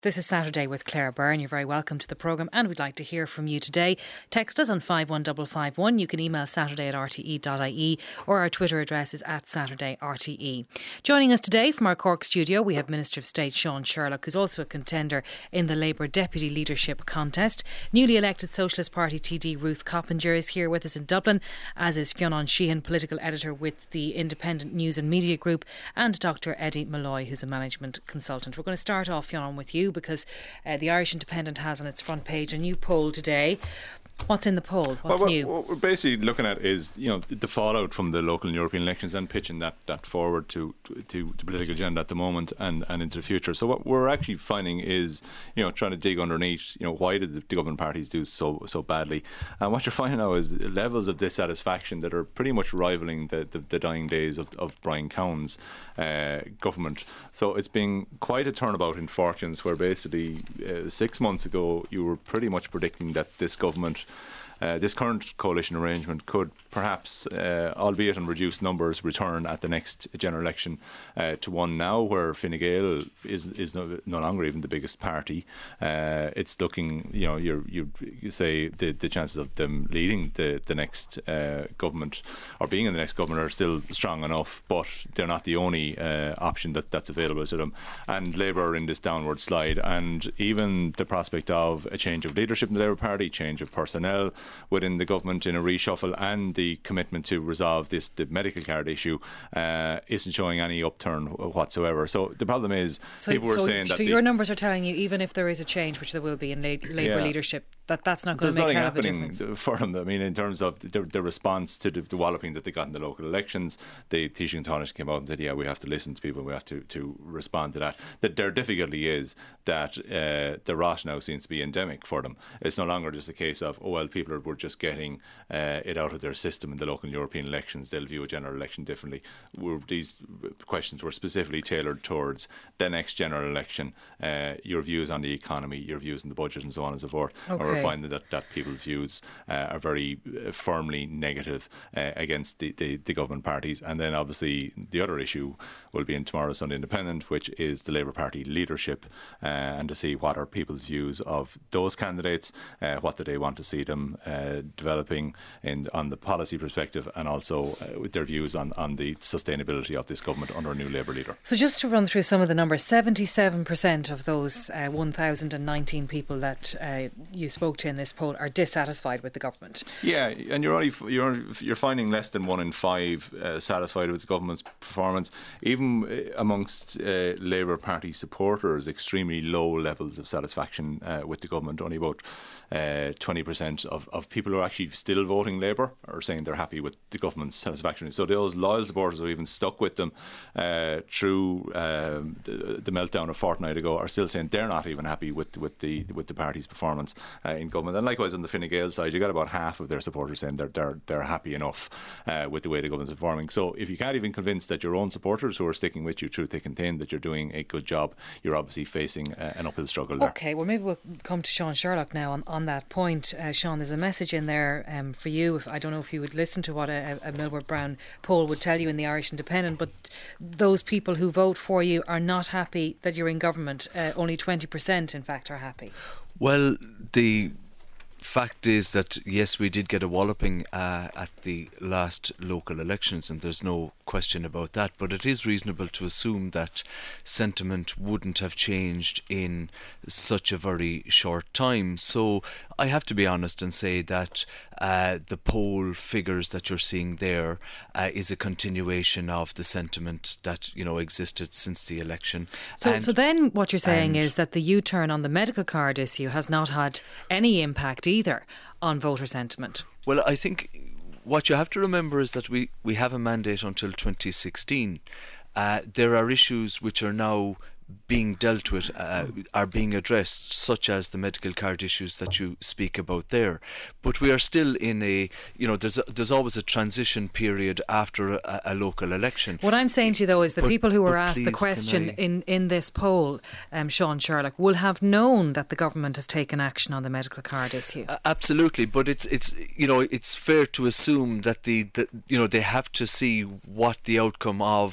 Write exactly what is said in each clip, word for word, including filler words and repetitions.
This is Saturday with Claire Byrne. You're very welcome to the programme and we'd like to hear from you today. Text us on five one five five one. You can email saturday at r t e dot i e or our Twitter address is at saturday r t e. Joining us today from our Cork studio, we have Minister of State Sean Sherlock, who's also a contender in the Labour Deputy Leadership Contest. Newly elected Socialist Party T D Ruth Coppinger is here with us in Dublin, as is Fionn Sheehan, political editor with the Independent News and Media Group, and Doctor Eddie Malloy, who's a management consultant. We're going to start off, Fionn, with you, because uh, the Irish Independent has on its front page a new poll today. What's in the poll? What's well, new? What we're basically looking at is, you know, the fallout from the local and European elections and pitching that, that forward to, to, to the political agenda at the moment and, and into the future. So what we're actually finding is, you know, trying to dig underneath, you know, why did the, the government parties do so so badly? And what you're finding now is levels of dissatisfaction that are pretty much rivaling the, the, the dying days of, of Brian Cowen's uh, government. So it's been quite a turnabout in fortunes, where basically uh, six months ago you were pretty much predicting that this government Uh, this current coalition arrangement could perhaps, uh, albeit in reduced numbers, return at the next general election uh, to one now where Fine Gael is is no, no longer even the biggest party. Uh, it's looking, you know, you're, you you say the, the chances of them leading the, the next uh, government or being in the next government are still strong enough, but they're not the only uh, option that, that's available to them. And Labour are in this downward slide, and even the prospect of a change of leadership in the Labour Party, change of personnel within the government in a reshuffle, and the commitment to resolve this the medical card issue uh, isn't showing any upturn whatsoever. So the problem is, so, people were so, saying so that So your numbers are telling you, even if there is a change, which there will be in la- Labour yeah. leadership, that that's not going to make a hell of a difference. There's nothing happening for them. I mean, in terms of the, the response to the, the walloping that they got in the local elections, the Taoiseach and Taoiseach came out and said, yeah, we have to listen to people, we have to, to respond to that. That their difficulty is that uh, the rot now seems to be endemic for them. It's no longer just a case of, oh well, people were just getting uh, it out of their system in the local and European elections, they'll view a general election differently. We're, these questions were specifically tailored towards the next general election, uh, your views on the economy, your views on the budget and so on and so forth. Okay. And we're finding that, that people's views uh, are very uh, firmly negative uh, against the, the, the government parties. And then obviously the other issue will be in tomorrow's Sunday Independent, which is the Labour Party leadership, uh, and to see what are people's views of those candidates, uh, what do they want to see them uh, developing in on the policy perspective, and also uh, with their views on, on the sustainability of this government under a new Labour leader. So just to run through some of the numbers, seventy-seven percent of those uh, one thousand nineteen people that uh, you spoke to in this poll are dissatisfied with the government. Yeah, and you're only you're you're finding less than one in five uh, satisfied with the government's performance. Even uh, amongst uh, Labour Party supporters, extremely low levels of satisfaction uh, with the government. Only about uh, twenty percent of, of people who are actually still voting Labour are saying they're happy with the government's satisfaction. So those loyal supporters who even stuck with them uh, through um, the, the meltdown a fortnight ago are still saying they're not even happy with with the with the party's performance uh, in government. And likewise on the Fine Gael side, you got about half of their supporters saying they're they're, they're happy enough uh, with the way the government's performing. So if you can't even convince that your own supporters who are sticking with you through thick and thin that you're doing a good job, you're obviously facing uh, an uphill struggle there. Okay, well maybe we'll come to Sean Sherlock now on, on that point. Uh, Sean, there's a message in there um, for you. If I don't know if you would listen to what a, a Millward Brown poll would tell you in the Irish Independent, but those people who vote for you are not happy that you're in government. Uh, only twenty percent in fact are happy. Well, the fact is that yes, we did get a walloping uh, at the last local elections, and there's no question about that, but it is reasonable to assume that sentiment wouldn't have changed in such a very short time. So I have to be honest and say that uh, the poll figures that you're seeing there uh, is a continuation of the sentiment that, you know, existed since the election. So, and, so then what you're saying and, is that the U-turn on the medical card issue has not had any impact either on voter sentiment. Well, I think what you have to remember is that we, we have a mandate until twenty sixteen. Uh, there are issues which are now being dealt with, uh, are being addressed, such as the medical card issues that you speak about there. But we are still in a, you know, there's a, there's always a transition period after a, a local election. What I'm saying to you though is the but, people who were asked the please, question I... in, in this poll, um, Sean Sherlock, will have known that the government has taken action on the medical card issue. Uh, absolutely, but it's it's you know it's fair to assume that the, the you know they have to see what the outcome of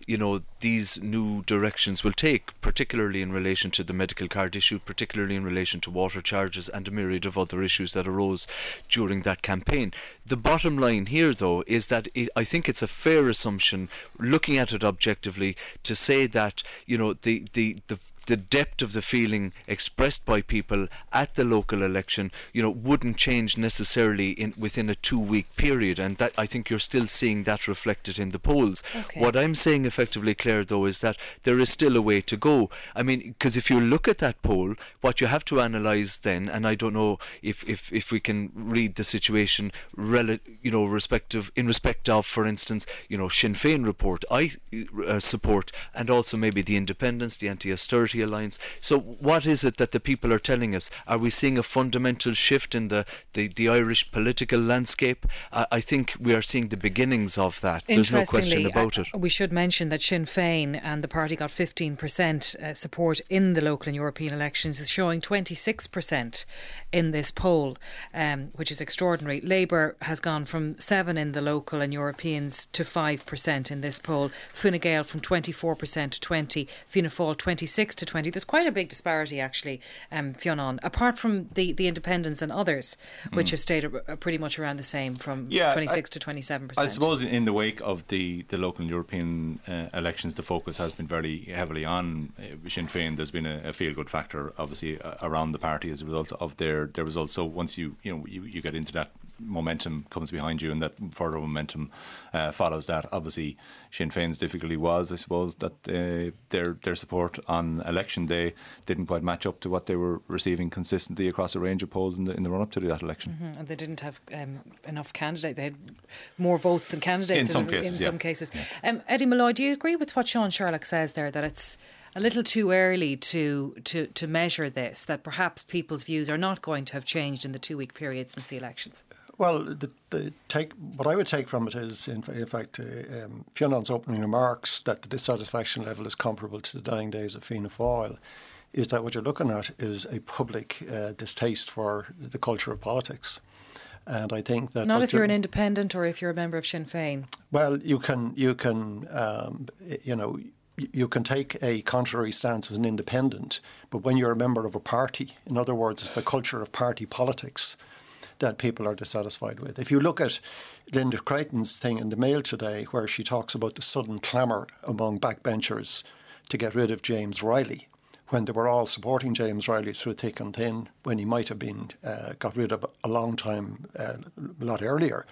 you know, these new directions will take, particularly in relation to the medical card issue, particularly in relation to water charges and a myriad of other issues that arose during that campaign. The bottom line here, though, is that it, I think it's a fair assumption, looking at it objectively, to say that, you know, the the, the the depth of the feeling expressed by people at the local election, you know, wouldn't change necessarily in within a two-week period, and that I think you're still seeing that reflected in the polls. Okay. What I'm saying effectively, Claire, though, is that there is still a way to go. I mean, because if you look at that poll, what you have to analyse then, and I don't know if, if, if we can read the situation, rel- you know, respective in respect of, for instance, you know, Sinn Féin report, I uh, support, and also maybe the Independents, the Anti-Austerity Alliance. So what is it that the people are telling us? Are we seeing a fundamental shift in the, the, the Irish political landscape? Uh, I think we are seeing the beginnings of that. There's no question about it. Uh, we should mention that Sinn Féin and the party got fifteen percent uh, support in the local and European elections, is showing twenty-six percent in this poll, um, which is extraordinary. Labour has gone from seven in the local and Europeans to five percent in this poll. Fine Gael from twenty-four percent to twenty, Fianna Fáil twenty-six to twenty. There's quite a big disparity, actually, um, Fionn, apart from the, the independents and others, which mm. have stayed a, a pretty much around the same, from yeah, twenty-six I, to twenty-seven percent. I suppose in the wake of the, the local and European uh, elections, the focus has been very heavily on uh, Sinn Féin. There's been a, a feel-good factor, obviously, uh, around the party as a result of their, their results. So once you, you know, you, you get into that, momentum comes behind you, and that further momentum uh, follows that. Obviously, Sinn Féin's difficulty was, I suppose, that uh, their their support on election day didn't quite match up to what they were receiving consistently across a range of polls in the, in the run up to that election. Mm-hmm. And they didn't have um, enough candidates. They had more votes than candidates in some in, cases. In yeah. some cases. Yeah. Um, Eddie Malloy, do you agree with what Sean Sherlock says there, that it's a little too early to, to, to measure this, that perhaps people's views are not going to have changed in the two-week period since the elections? Well, the, the take what I would take from it is, in, in fact, uh, um, Fionnan's opening remarks that the dissatisfaction level is comparable to the dying days of Fianna Fáil, is that what you're looking at is a public uh, distaste for the culture of politics. And I think that not if you're an independent or if you're a member of Sinn Féin. Well, you can you can um, you know. You can take a contrary stance as an independent, but when you're a member of a party, in other words, it's the culture of party politics that people are dissatisfied with. If you look at Linda Creighton's thing in the Mail today, where she talks about the sudden clamour among backbenchers to get rid of James Riley, when they were all supporting James Riley through thick and thin, when he might have been uh, got rid of a long time, uh, a lot earlier.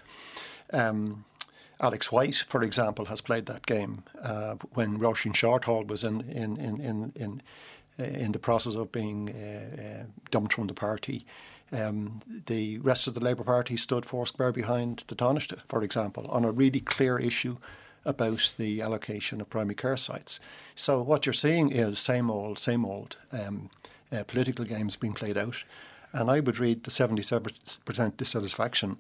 Um, Alex White, for example, has played that game uh, when Roisin Shortall was in in in in in, uh, in the process of being uh, uh, dumped from the party. Um, the rest of the Labour Party stood foursquare behind the Taoiseach, for example, on a really clear issue about the allocation of primary care sites. So what you're seeing is same old, same old um, uh, political games being played out, and I would read the seventy-seven percent dissatisfaction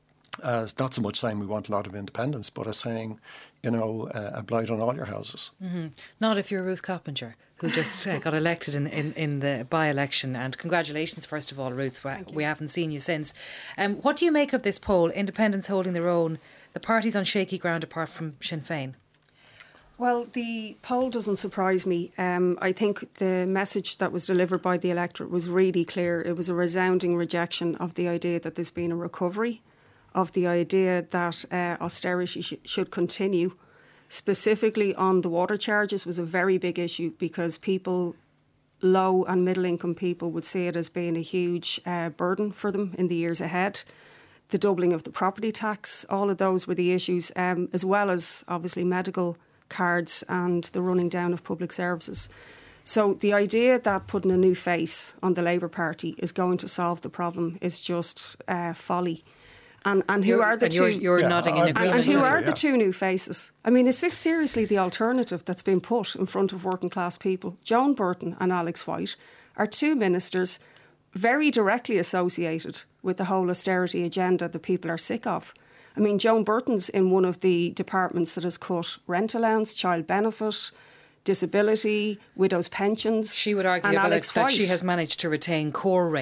as not so much saying we want a lot of independence, but as saying, you know, uh, a blight on all your houses. Mm-hmm. Not if you're Ruth Coppinger, who just uh, got elected in, in, in the by-election. And congratulations, first of all, Ruth. We, we haven't seen you since. Um, what do you make of this poll? Independents holding their own, the party's on shaky ground apart from Sinn Féin. Well, the poll doesn't surprise me. Um, I think the message that was delivered by the electorate was really clear. It was a resounding rejection of the idea that there's been a recovery, of the idea that uh, austerity sh- should continue. Specifically on the water charges was a very big issue, because people, low and middle income people, would see it as being a huge uh, burden for them in the years ahead. The doubling of the property tax, all of those were the issues, um, as well as obviously medical cards and the running down of public services. So the idea that putting a new face on the Labour Party is going to solve the problem is just uh, folly. And, and who you're, are the and two? You're, you're yeah, nodding in agreement. And, and who are yeah. the two new faces? I mean, is this seriously the alternative that's been put in front of working class people? Joan Burton and Alex White are two ministers very directly associated with the whole austerity agenda that people are sick of. I mean, Joan Burton's in one of the departments that has cut rent allowance, child benefit, disability, widows' pensions. She would argue and that, Alex that White. she has managed to retain core rates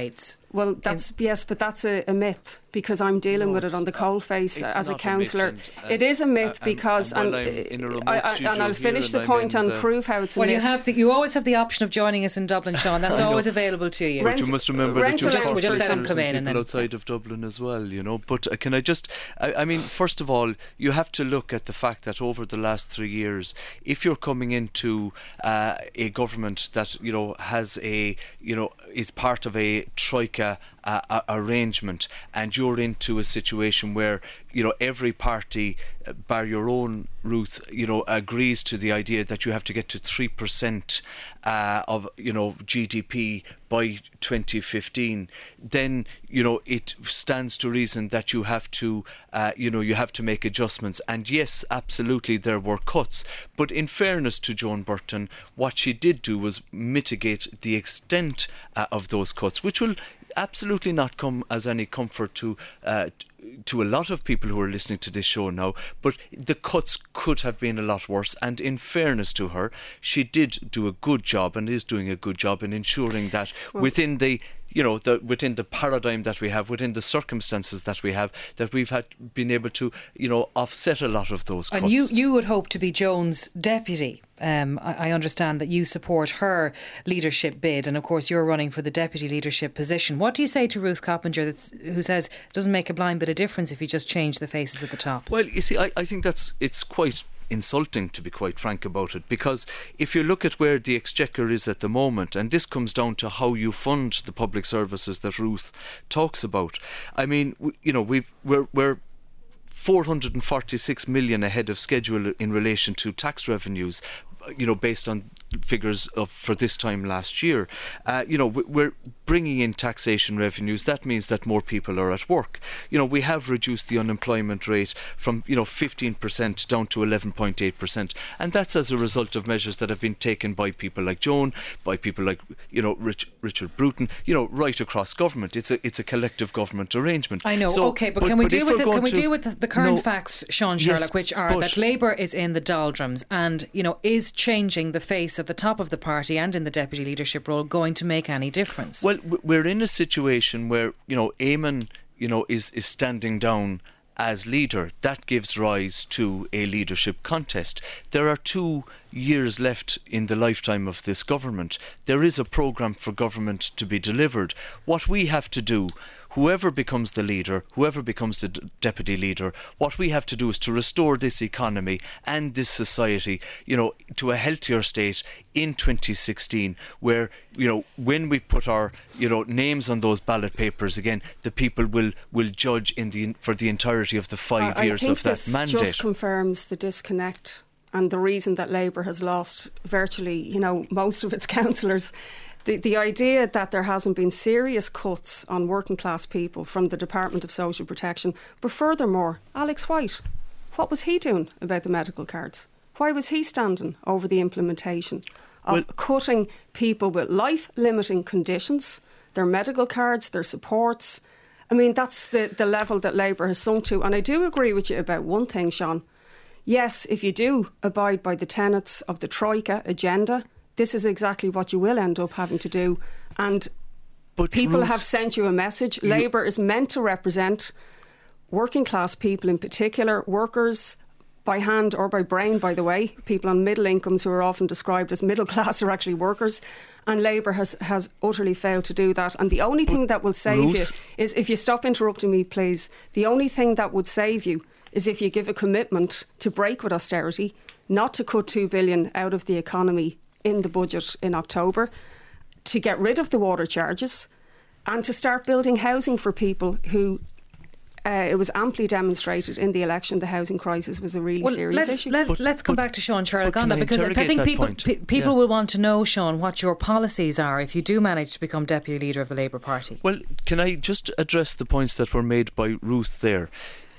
Well, that's yes, but that's a, a myth because I'm dealing no, with it on the coalface as a councillor. And, and, it is a myth and, because, and, and, and, I, I, and I'll finish the point and, and prove how it's a well, myth. you have the, you always have the option of joining us in Dublin, Sean. That's always available to you. But you must remember that you're just, just let them come in people and then outside of Dublin as well, you know. But uh, can I just, I, I mean, first of all, you have to look at the fact that over the last three years, if you're coming into uh, a government that, you know, has a, you know, is part of a troika uh, arrangement, and you're into a situation where, you know, every party, uh, bar your own, Ruth, you know, agrees to the idea that you have to get to three percent uh, of, you know, G D P by twenty fifteen, then, you know, it stands to reason that you have to, uh, you know, you have to make adjustments. And yes, absolutely, there were cuts. But in fairness to Joan Burton, what she did do was mitigate the extent uh, of those cuts, which will absolutely not come as any comfort to uh, to a lot of people who are listening to this show now, but the cuts could have been a lot worse. And in fairness to her, she did do a good job and is doing a good job in ensuring that well, within the you know, the, within the paradigm that we have, within the circumstances that we have, that we've had been able to, you know, offset a lot of those cuts. And you, you would hope to be Joan's deputy. Um, I, I understand that you support her leadership bid, and of course you're running for the deputy leadership position. What do you say to Ruth Coppinger, that's, who says it doesn't make a blind bit of difference if you just change the faces at the top? Well, you see, I, I think that's it's quite insulting, to be quite frank about it, because if you look at where the exchequer is at the moment, and this comes down to how you fund the public services that Ruth talks about, I mean, we, you know, we've we're we're four hundred forty-six million ahead of schedule in relation to tax revenues, you know, based on figures of for this time last year. Uh, you know, we're bringing in taxation revenues. That means that more people are at work. You know, we have reduced the unemployment rate from, you know, fifteen percent down to eleven point eight percent, and that's as a result of measures that have been taken by people like Joan, by people like, you know, Rich, Richard Bruton, you know, right across government. It's a it's a collective government arrangement. I know. So, okay, but, but can we but deal with the, can we to, deal with the, the current no, facts, Sean Sherlock, yes, which are that Labour is in the doldrums, and, you know, is changing the face at the top of the party and in the deputy leadership role going to make any difference? Well, we're in a situation where, you know, Eamon, you know, is, is standing down as leader. That gives rise to a leadership contest. There are two years left in the lifetime of this government. There is a programme for government to be delivered. What we have to do, whoever becomes the leader, whoever becomes the d- deputy leader, what we have to do is to restore this economy and this society, you know, to a healthier state in twenty sixteen, where, you know, when we put our, you know, names on those ballot papers again, the people will will judge in the for the entirety of the five I, years I think of that this mandate. Just confirms the disconnect and the reason that Labour has lost virtually, you know, most of its councillors. The, the idea that there hasn't been serious cuts on working class people from the Department of Social Protection, but furthermore, Alex White, what was he doing about the medical cards? Why was he standing over the implementation of well, cutting people with life-limiting conditions, their medical cards, their supports? I mean, that's the, the level that Labour has sunk to. And I do agree with you about one thing, Sean. Yes, if you do abide by the tenets of the Troika agenda, this is exactly what you will end up having to do. And but people Ruth, have sent you a message. Labour is meant to represent working class people in particular, workers by hand or by brain, by the way. People on middle incomes who are often described as middle class are actually workers. And Labour has, has utterly failed to do that. And the only thing that will save Ruth. you is, if you stop interrupting me, please, the only thing that would save you is if you give a commitment to break with austerity, not to cut two billion dollars out of the economy in the budget in October, to get rid of the water charges and to start building housing for people who, uh, it was amply demonstrated in the election, the housing crisis was a really well, serious let, issue. Let, but, let's come but, back to Sean Sherlock on that, because I think people pe- people yeah. will want to know, Sean, what your policies are if you do manage to become deputy leader of the Labour Party. Well, can I just address the points that were made by Ruth there?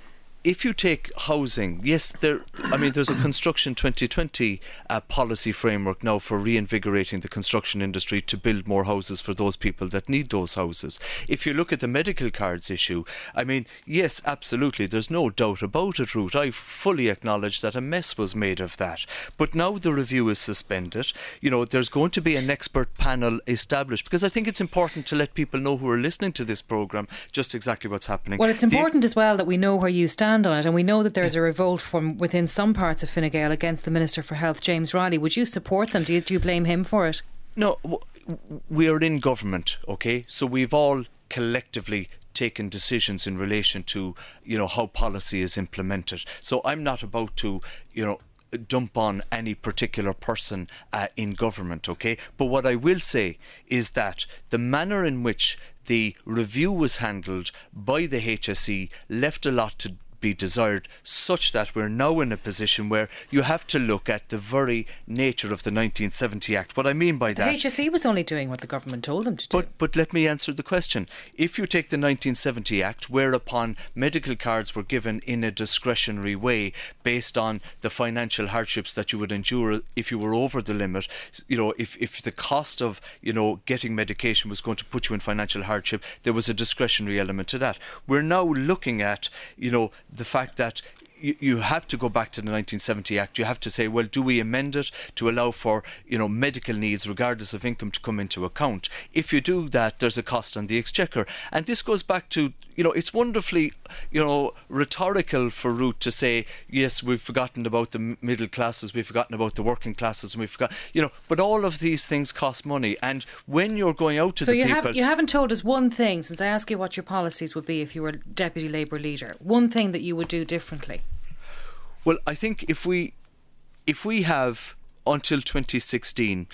if you take housing, yes, there. I mean, there's a Construction twenty twenty uh, policy framework now for reinvigorating the construction industry to build more houses for those people that need those houses. If you look at the medical cards issue, I mean, yes, absolutely, there's no doubt about it, Ruth. I fully acknowledge that a mess was made of that. But now the review is suspended. You know, there's going to be an expert panel established, because I think it's important to let people know who are listening to this programme just exactly what's happening. Well, it's important the, as well that we know where you stand on it, and we know that there's a revolt from within some parts of Fine Gael against the Minister for Health, James Riley. Would you support them? Do you, do you blame him for it? No, we are in government, okay? So we've all collectively taken decisions in relation to, you know, how policy is implemented. So I'm not about to, you know, dump on any particular person uh, in government, okay? But what I will say is that the manner in which the review was handled by the H S E left a lot to be desired, such that we're now in a position where you have to look at the very nature of the nineteen seventy Act. What I mean by that... The H S E was only doing what the government told them to do. But, but let me answer the question. If you take the nineteen seventy Act, whereupon medical cards were given in a discretionary way based on the financial hardships that you would endure if you were over the limit, you know, if, if the cost of, you know, getting medication was going to put you in financial hardship, there was a discretionary element to that. We're now looking at, you know, the fact that you, you have to go back to the nineteen seventy Act. You have to say, well, do we amend it to allow for, you know, medical needs regardless of income to come into account? If you do that, there's a cost on the exchequer. And this goes back to, you know, it's wonderfully, you know, rhetorical for Ruth to say, yes, we've forgotten about the middle classes, we've forgotten about the working classes, and we've forgotten, you know, but all of these things cost money. And when you're going out to so the you people... So you haven't told us one thing, since I asked you what your policies would be if you were Deputy Labour leader, one thing that you would do differently. Well, I think if we if we have until twenty sixteen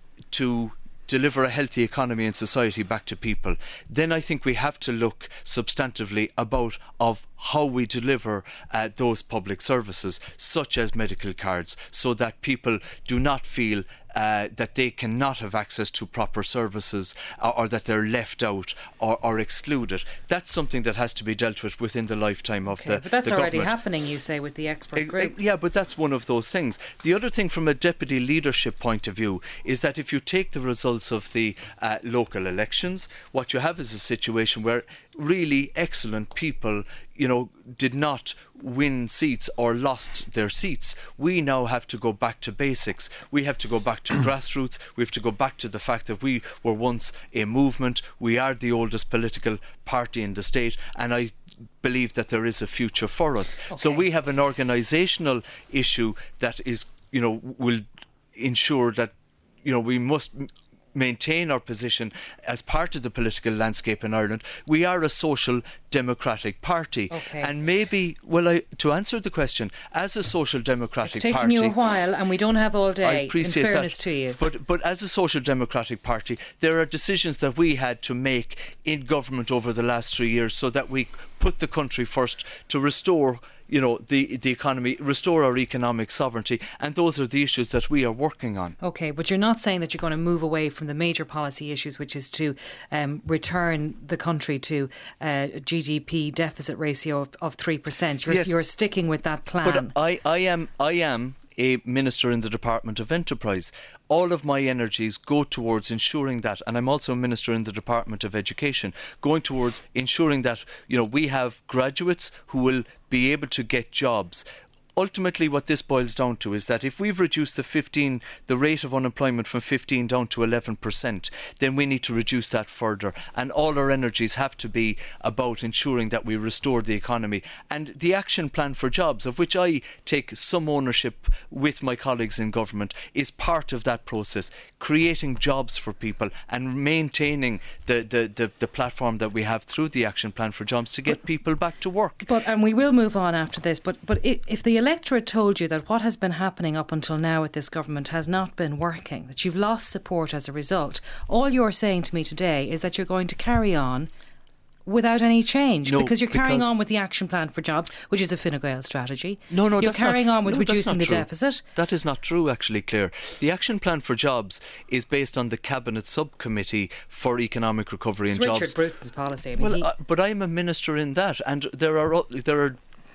to deliver a healthy economy and society back to people, then I think we have to look substantively about of how we deliver uh, those public services, such as medical cards, so that people do not feel uh, that they cannot have access to proper services, or, or that they're left out or, or excluded. That's something that has to be dealt with within the lifetime of okay, the but that's the already government. happening, you say, with the expert group. Uh, uh, yeah, but that's one of those things. The other thing from a deputy leadership point of view is that if you take the results of the uh, local elections, what you have is a situation where really excellent people, you know, did not win seats or lost their seats. We now have to go back to basics. We have to go back to grassroots. We have to go back to the fact that we were once a movement. We are the oldest political party in the state, and I believe that there is a future for us. Okay. So we have an organisational issue that is, you know, will ensure that, you know, we must maintain our position as part of the political landscape in Ireland. We are a social democratic party. Okay. And maybe, well, I, to answer the question, as a social democratic it's taken party... you a while, and we don't have all day, I appreciate in fairness that. to you. But, but as a social democratic party, there are decisions that we had to make in government over the last three years so that we put the country first to restore, you know, the the economy, restore our economic sovereignty, and those are the issues that we are working on. Okay, but you're not saying that you're going to move away from the major policy issues, which is to um, return the country to a G D P deficit ratio of, of three percent. You're, yes, you're sticking with that plan. But I, I am I am a minister in the Department of Enterprise. All of my energies go towards ensuring that, and I'm also a minister in the Department of Education, going towards ensuring that, you know, we have graduates who will be able to get jobs. Ultimately, what this boils down to is that if we've reduced the fifteen, the rate of unemployment from fifteen down to eleven percent, then we need to reduce that further. And all our energies have to be about ensuring that we restore the economy. And the action plan for jobs, of which I take some ownership with my colleagues in government, is part of that process, creating jobs for people and maintaining the, the, the, the platform that we have through the action plan for jobs to get but, people back to work. But and we will move on after this, but, but if the electorate told you that what has been happening up until now with this government has not been working, that you've lost support as a result, all you're saying to me today is that you're going to carry on without any change, no, because you're carrying because on with the action plan for jobs, which is a Fine Gael strategy. No, no, you're that's carrying not, on with no, reducing the true. deficit. That is not true, actually, Claire. The action plan for jobs is based on the Cabinet Subcommittee for Economic Recovery it's and Richard Jobs. Bruton's policy. I mean, well, he... uh, but I'm a minister in that, and there are there are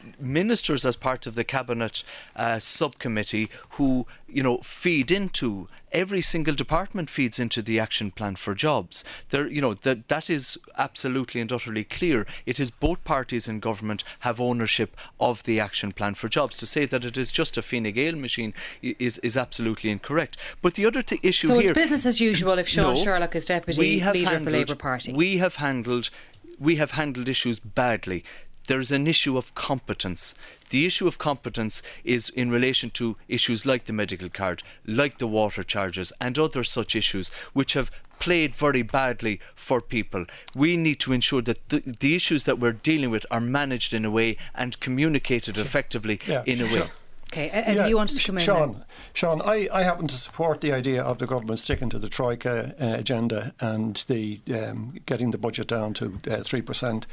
ministers as part of the cabinet uh, subcommittee who, you know, feed into every single department feeds into the action plan for jobs. There, you know, that that is absolutely and utterly clear. It is both parties in government have ownership of the action plan for jobs. To say that it is just a Fine Gael machine is is absolutely incorrect. But the other t- issue so here, it's business as usual if Sean no, Sherlock is deputy leader handled, of the Labour Party. We have handled we have handled issues badly. There's an issue of competence. The issue of competence is in relation to issues like the medical card, like the water charges and other such issues which have played very badly for people. We need to ensure that the, the issues that we're dealing with are managed in a way and communicated sure. effectively yeah, in a sure. way. Okay, Eddie, yeah, you wanted to come in Sean, there. Sean, I, I happen to support the idea of the government sticking to the Troika uh, agenda and the um, getting the budget down to uh, three percent.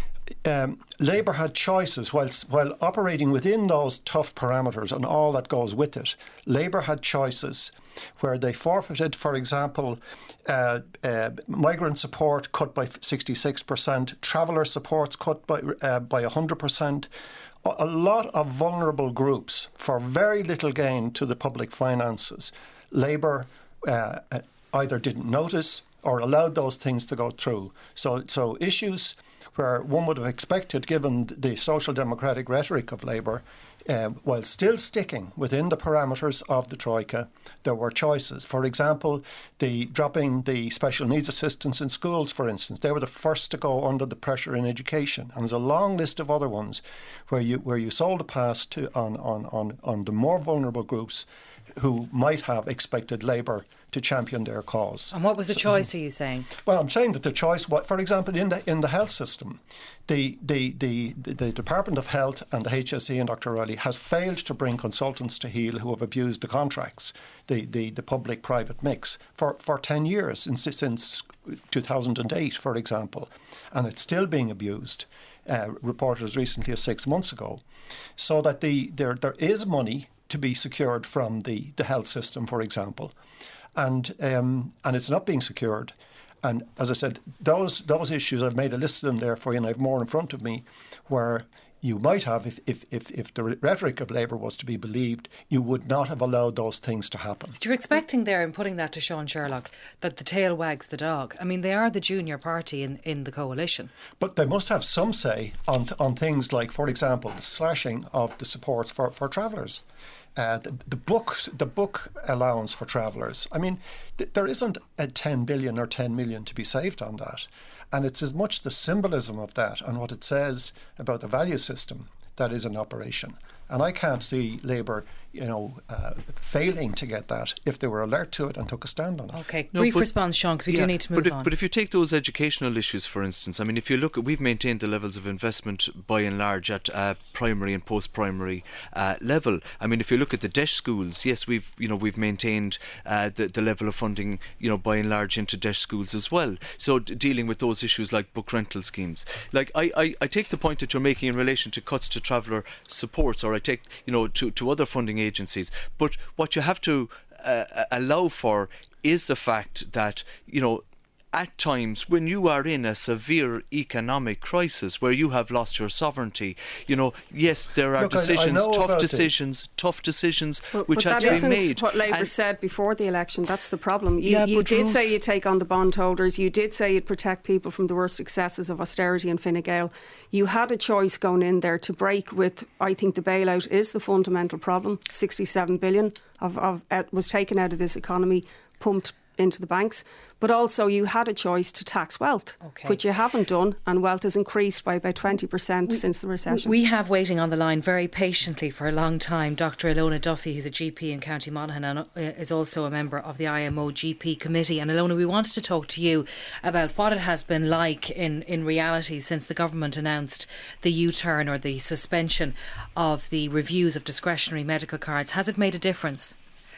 Um, Labour had choices whilst, while operating within those tough parameters and all that goes with it. Labour had choices where they forfeited, for example, uh, uh, migrant support cut by sixty-six percent, traveller supports cut by, uh, by one hundred percent. A lot of vulnerable groups for very little gain to the public finances. Labour uh, either didn't notice or allowed those things to go through. So, so issues where one would have expected, given the social democratic rhetoric of Labour, uh, while still sticking within the parameters of the Troika, there were choices. For example, the dropping the special needs assistance in schools, for instance, they were the first to go under the pressure in education. And there's a long list of other ones where you where you sold a pass to on, on, on, on the more vulnerable groups who might have expected Labour to champion their cause. And what was the choice, are you saying? Well, I'm saying that the choice, for example, in the in the health system, the the, the, the Department of Health and the H S E and Doctor Riley has failed to bring consultants to heel who have abused the contracts, the, the, the public-private mix, for, for ten years, since, since two thousand eight, for example. And it's still being abused, uh, reported as recently as six months ago. So that the there there is money to be secured from the, the health system, for example. And um, and it's not being secured. And as I said, those those issues, I've made a list of them there for you, and I have more in front of me, where you might have, if if, if, if the rhetoric of Labour was to be believed, you would not have allowed those things to happen. But you're expecting there, in putting that to Sean Sherlock, that the tail wags the dog. I mean, they are the junior party in, in the coalition. But they must have some say on on things like, for example, the slashing of the supports for, for travellers. Uh, the, the book, the book allowance for travellers. I mean, th- there isn't a ten billion or ten million to be saved on that, and it's as much the symbolism of that and what it says about the value system that is in operation. And I can't see Labour, you know, uh, failing to get that if they were alert to it and took a stand on it. Okay, no, brief but, response, Sean, because we yeah, do need to move but if, on. But if you take those educational issues, for instance, I mean, if you look at, we've maintained the levels of investment by and large at uh, primary and post-primary uh, level. I mean, if you look at the D E S C schools, yes, we've, you know, we've maintained uh, the, the level of funding, you know, by and large into D E S C schools as well. So d- dealing with those issues like book rental schemes. Like, I, I, I take the point that you're making in relation to cuts to traveller supports, or I take, you know, to, to other funding agencies. But what you have to uh, allow for is the fact that, you know, at times when you are in a severe economic crisis where you have lost your sovereignty, you know, yes, there are Look, decisions, I, I tough decisions, it. tough decisions but, which but have to be made. That isn't what Labour and said before the election. That's the problem. You, yeah, you did Ruth, say you'd take on the bondholders. You did say you'd protect people from the worst excesses of austerity and Fine Gael. You had a choice going in there to break with, I think the bailout is the fundamental problem. sixty-seven billion of, of uh, was taken out of this economy, pumped into the banks, but also you had a choice to tax wealth, okay. which you haven't done, and wealth has increased by about twenty percent we, since the recession. We have waiting on the line very patiently for a long time Doctor Ilona Duffy, who's a G P in County Monaghan and is also a member of the I M O G P committee. And Ilona, we wanted to talk to you about what it has been like in, in reality since the government announced the U-turn or the suspension of the reviews of discretionary medical cards. Has it made a difference?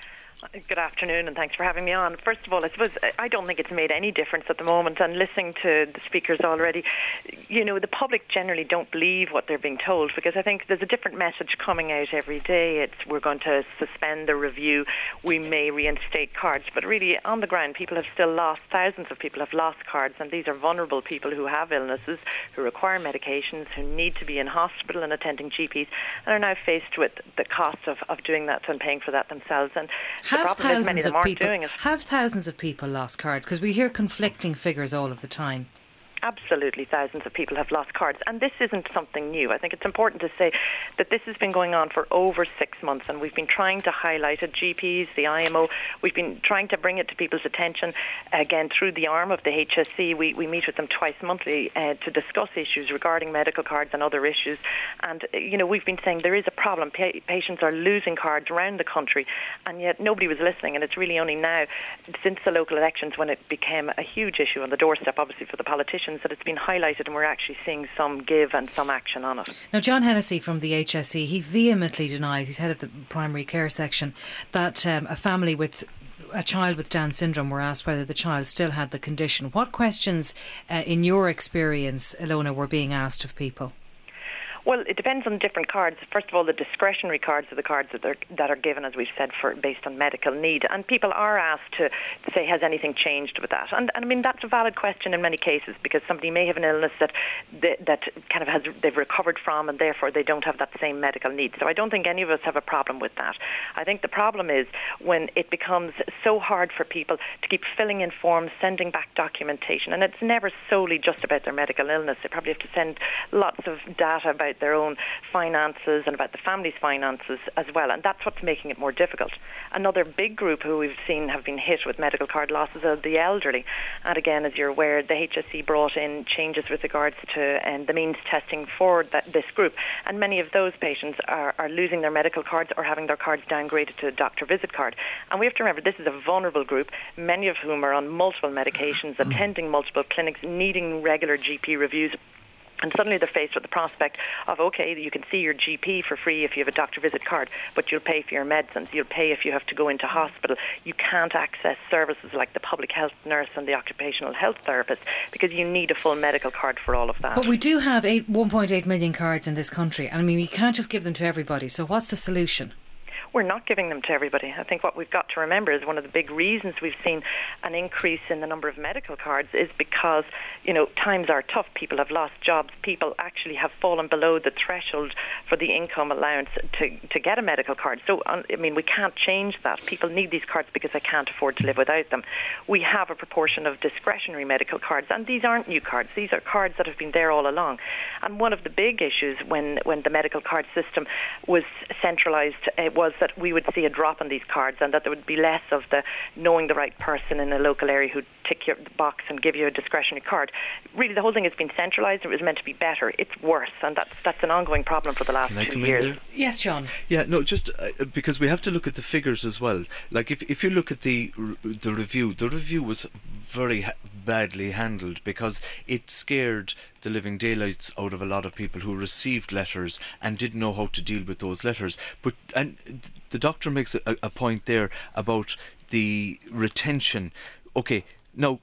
Good afternoon, and thanks for having me on. First of all, I suppose I don't think it's made any difference at the moment, and listening to the speakers already, you know, the public generally don't believe what they're being told, because I think there's a different message coming out every day. It's we're going to suspend the review, we may reinstate cards, but really on the ground people have still lost, thousands of people have lost cards, and these are vulnerable people who have illnesses, who require medications, who need to be in hospital and attending G Ps, and are now faced with the cost of, of doing that and paying for that themselves. And Have the problem is many of them aren't people, doing it. Have thousands of people lost cards? Because we hear conflicting figures all of the time. Absolutely, thousands of people have lost cards, and this isn't something new. I think it's important to say that this has been going on for over six months, and we've been trying to highlight it. G Ps, the I M O, we've been trying to bring it to people's attention, again, through the arm of the H S C. We, we meet with them twice monthly uh, to discuss issues regarding medical cards and other issues, and, you know, we've been saying there is a problem. Pa- patients are losing cards around the country, and yet nobody was listening, and it's really only now, since the local elections, when it became a huge issue on the doorstep, obviously, for the politicians, that it's been highlighted, and we're actually seeing some give and some action on it. Now, John Hennessy from the H S C, he vehemently denies, he's head of the primary care section, that um, a family with a child with Down syndrome were asked whether the child still had the condition. What questions, uh, in your experience, Ilona, were being asked of people? Well, it depends on different cards. First of all, the discretionary cards are the cards that are, that are given, as we've said, for based on medical need. And people are asked to say, has anything changed with that? And, and I mean, that's a valid question in many cases, because somebody may have an illness that that kind of has they've recovered from, and therefore they don't have that same medical need. So I don't think any of us have a problem with that. I think the problem is when it becomes so hard for people to keep filling in forms, sending back documentation, and it's never solely just about their medical illness. They probably have to send lots of data about their own finances and about the family's finances as well, and that's what's making it more difficult. Another big group who we've seen have been hit with medical card losses are the elderly, and again, as you're aware, the H S C brought in changes with regards to um, the means testing for that, this group, and many of those patients are, are losing their medical cards or having their cards downgraded to a doctor visit card. And we have to remember, this is a vulnerable group, many of whom are on multiple medications, attending multiple clinics, needing regular G P reviews. And suddenly they're faced with the prospect of, okay, you can see your G P for free if you have a doctor visit card, but you'll pay for your medicines, you'll pay if you have to go into hospital. You can't access services like the public health nurse and the occupational health therapist, because you need a full medical card for all of that. But we do have eight, one point eight million cards in this country, and I mean, we can't just give them to everybody. So what's the solution? We're not giving them to everybody. I think what we've got to remember is one of the big reasons we've seen an increase in the number of medical cards is because, you know, times are tough. People have lost jobs. People actually have fallen below the threshold for the income allowance to, to get a medical card. So, I mean, we can't change that. People need these cards because they can't afford to live without them. We have a proportion of discretionary medical cards, and these aren't new cards. These are cards that have been there all along. And one of the big issues when, when the medical card system was centralised uh, was that we would see a drop in these cards, and that there would be less of the knowing the right person in a local area who'd tick your box and give you a discretionary card. Really, the whole thing has been centralised. It was meant to be better. It's worse, and that's that's an ongoing problem for the last two years. Yes, Sean. Yeah, no, just uh, because we have to look at the figures as well. Like if if you look at the the review, the review was very ha- badly handled, because it scared the living daylights out of a lot of people who received letters and didn't know how to deal with those letters. But and the doctor makes a, a point there about the retention. Okay, now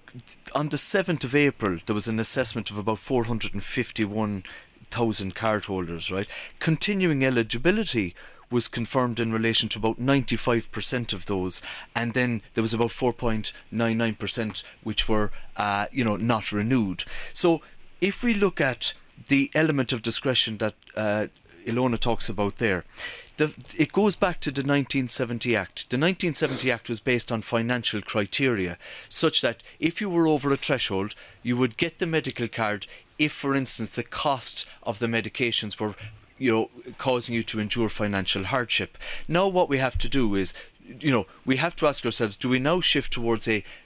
on the seventh of April there was an assessment of about four hundred fifty-one thousand cardholders, right? Continuing eligibility was confirmed in relation to about ninety-five percent of those, and then there was about four point nine nine percent which were uh, you know not renewed. So if we look at the element of discretion that uh, Ilona talks about there, the, it goes back to the nineteen seventy Act. The nineteen seventy Act was based on financial criteria, such that if you were over a threshold, you would get the medical card if, for instance, the cost of the medications were, you know, causing you to endure financial hardship. Now what we have to do is, you know, we have to ask ourselves, do we now shift towards a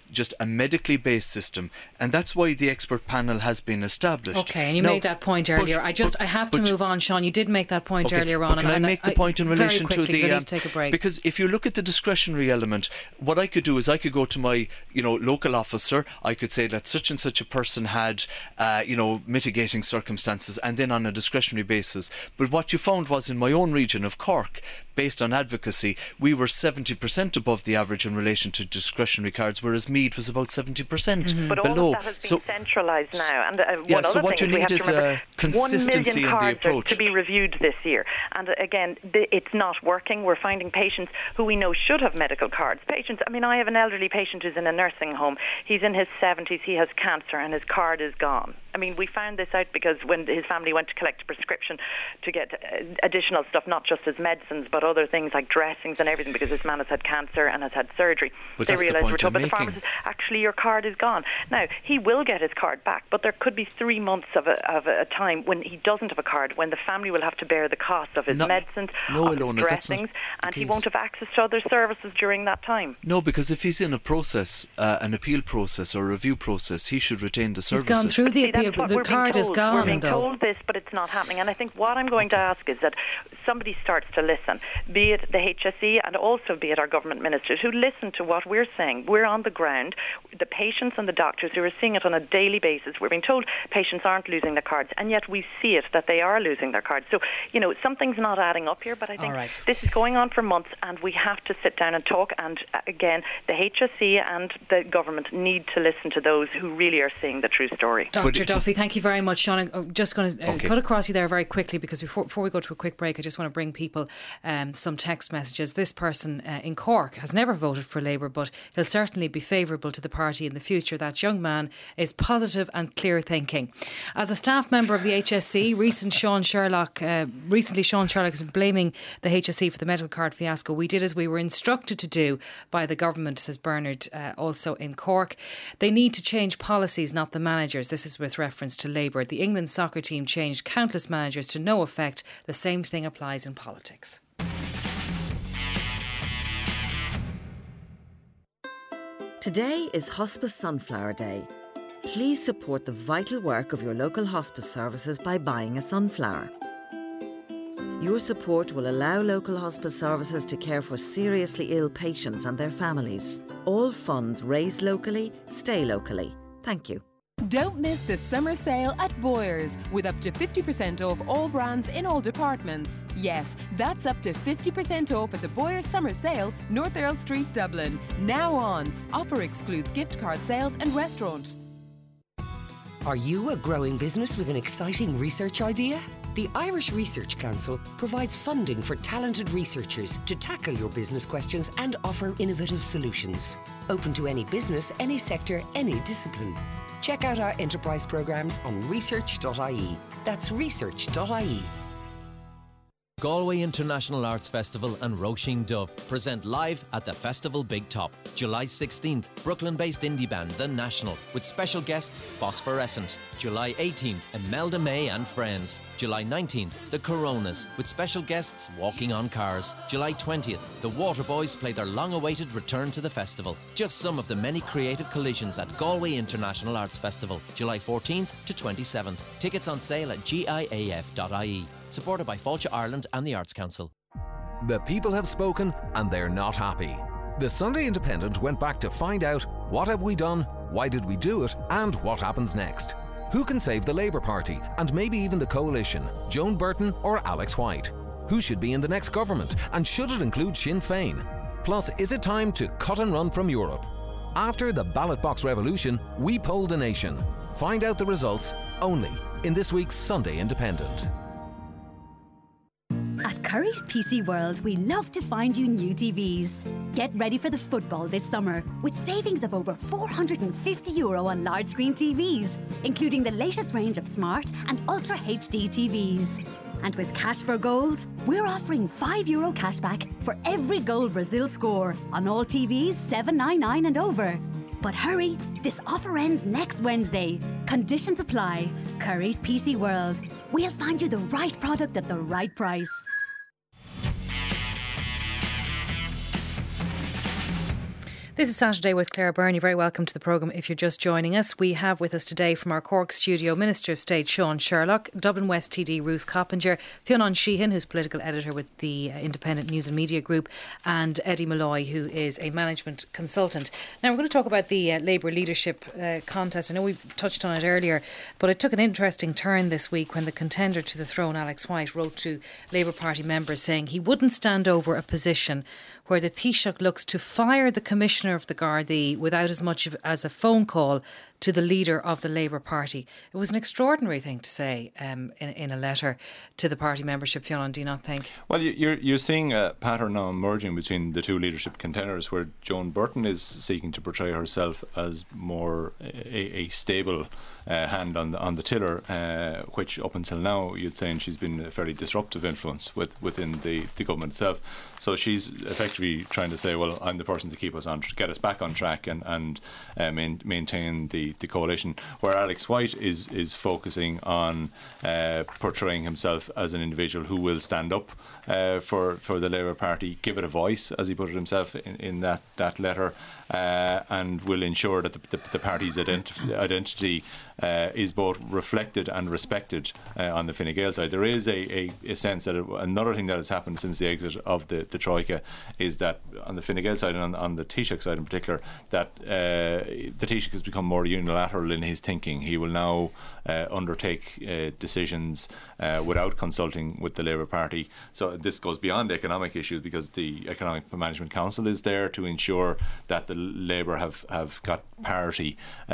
just a medically based system, and that's why the expert panel has been established. Okay, and you now, made that point earlier. but, I just but, I have to move on, Sean. You did make that point okay, earlier on. But can and I make I, the point in relation very quickly, to the? I need to take a break. Because if you look at the discretionary element, what I could do is I could go to my, you know, local officer. I could say that such and such a person had, uh, you know, mitigating circumstances, and then on a discretionary basis. But what you found was in my own region of Cork, based on advocacy, we were seventy percent above the average in relation to discretionary cards, whereas Meath was about seventy percent mm-hmm. But below. all of that has been so, centralised now. And uh, yeah, one so other what thing you is we need have is to remember, a consistency in the one million cards approach. are to be reviewed this year. And uh, again, th- it's not working. We're finding patients who we know should have medical cards. Patients, I mean, I have an elderly patient who's in a nursing home. He's in his seventies, he has cancer, and his card is gone. I mean, we found this out because when his family went to collect a prescription to get uh, additional stuff, not just his medicines, but other things like dressings and everything, because this man has had cancer and has had surgery. But they that's the realised, point we're told by I'm the pharmacist, actually your card is gone. Now, he will get his card back, but there could be three months of a, of a time when he doesn't have a card, when the family will have to bear the cost of his no, medicines, no, of Ilona, his dressings, and he won't have access to other services during that time. No, because if he's in a process, uh, an appeal process or review process, he should retain the services. He's gone through the See, appeal, but the card is gone, We're being though. told this, but it's not happening. And I think what I'm going to ask is that somebody starts to listen, be it the H S E and also be it our government ministers, who listen to what we're saying. We're on the ground. The patients and the doctors who are seeing it on a daily basis, we're being told patients aren't losing their cards, and yet we see it, that they are losing their cards. So, you know, something's not adding up here, but I think right. this is going on for months, and we have to sit down and talk. And uh, again, the H S E and the government need to listen to those who really are seeing the true story. Doctor Duffy, thank you very much. Sean, I'm just going to uh, okay. cut across you there very quickly, because before, before we go to a quick break, I just want to bring people um, some text messages. This person uh, in Cork has never voted for Labour, but he'll certainly be favourable to the party in the future. That young man is positive and clear thinking. As a staff member of the H S E, recent Sean Sherlock, uh, recently Sean Sherlock has been blaming the H S E for the medical card fiasco. We did as we were instructed to do by the government, says Bernard, uh, also in Cork. They need to change policies, not the managers. This is with reference to Labour. The England soccer team changed countless managers to no effect. The same thing applies in politics. Today is Hospice Sunflower Day. Please support the vital work of your local hospice services by buying a sunflower. Your support will allow local hospice services to care for seriously ill patients and their families. All funds raised locally stay locally. Thank you. Don't miss the summer sale at Boyers, with up to fifty percent off all brands in all departments. Yes, that's up to fifty percent off at the Boyers Summer Sale, North Earl Street, Dublin. Now on. Offer excludes gift card sales and restaurant. Are you a growing business with an exciting research idea? The Irish Research Council provides funding for talented researchers to tackle your business questions and offer innovative solutions. Open to any business, any sector, any discipline. Check out our enterprise programmes on research dot I E. That's research dot I E. Galway International Arts Festival and Roisin Dove present live at the Festival Big Top. July sixteenth, Brooklyn-based indie band The National with special guests Phosphorescent. July eighteenth, Imelda May and Friends. July nineteenth, The Coronas with special guests Walking on Cars. July twentieth, The Waterboys play their long-awaited return to the festival. Just some of the many creative collisions at Galway International Arts Festival. July fourteenth to twenty-seventh. Tickets on sale at G I A F dot I E. Supported by Fáilte Ireland and the Arts Council. The people have spoken and they're not happy. The Sunday Independent went back to find out what have we done, why did we do it, and what happens next. Who can save the Labour Party and maybe even the coalition, Joan Burton or Alex White? Who should be in the next government, and should it include Sinn Féin? Plus, is it time to cut and run from Europe? After the ballot box revolution, we polled the nation. Find out the results only in this week's Sunday Independent. At Curry's P C World, we love to find you new T Vs. Get ready for the football this summer with savings of over four hundred fifty euro on large screen T Vs, including the latest range of smart and Ultra H D T Vs. And with Cash for Goals, we're offering five euro cashback for every goal Brazil score on all T Vs seven ninety-nine and over. But hurry, this offer ends next Wednesday. Conditions apply. Curry's P C World. We'll find you the right product at the right price. This is Saturday with Claire Byrne. You're very welcome to the programme if you're just joining us. We have with us today from our Cork studio Minister of State Sean Sherlock, Dublin West T D Ruth Coppinger, Fionn Sheehan, who's political editor with the Independent News and Media Group, and Eddie Malloy, who is a management consultant. Now, we're going to talk about the uh, Labour leadership uh, contest. I know we've touched on it earlier, but it took an interesting turn this week when the contender to the throne, Alex White, wrote to Labour Party members saying he wouldn't stand over a position where the Taoiseach looks to fire the Commissioner of the Gardaí without as much of, as a phone call to the leader of the Labour Party. It was an extraordinary thing to say um, in, in a letter to the party membership, Fionn, do you not think? Well, you're, you're seeing a pattern now emerging between the two leadership contenders where Joan Burton is seeking to portray herself as more a, a stable Uh, hand on the, on the tiller, uh, which up until now you'd say she's been a fairly disruptive influence with, within the, the government itself. So she's effectively trying to say, well, I'm the person to keep us on, to get us back on track and, and uh, main, maintain the, the coalition. Where Alex White is, is focusing on uh, portraying himself as an individual who will stand up uh, for, for the Labour Party, give it a voice, as he put it himself in, in that, that letter, uh, and will ensure that the, the, the party's identi- identity Uh, is both reflected and respected uh, on the Fine Gael side. There is a, a, a sense that it, another thing that has happened since the exit of the, the Troika is that on the Fine Gael side and on, on the Taoiseach side in particular, that uh, the Taoiseach has become more unilateral in his thinking. He will now uh, undertake uh, decisions uh, without consulting with the Labour Party. So this goes beyond economic issues because the Economic Management Council is there to ensure that the Labour have, have got parity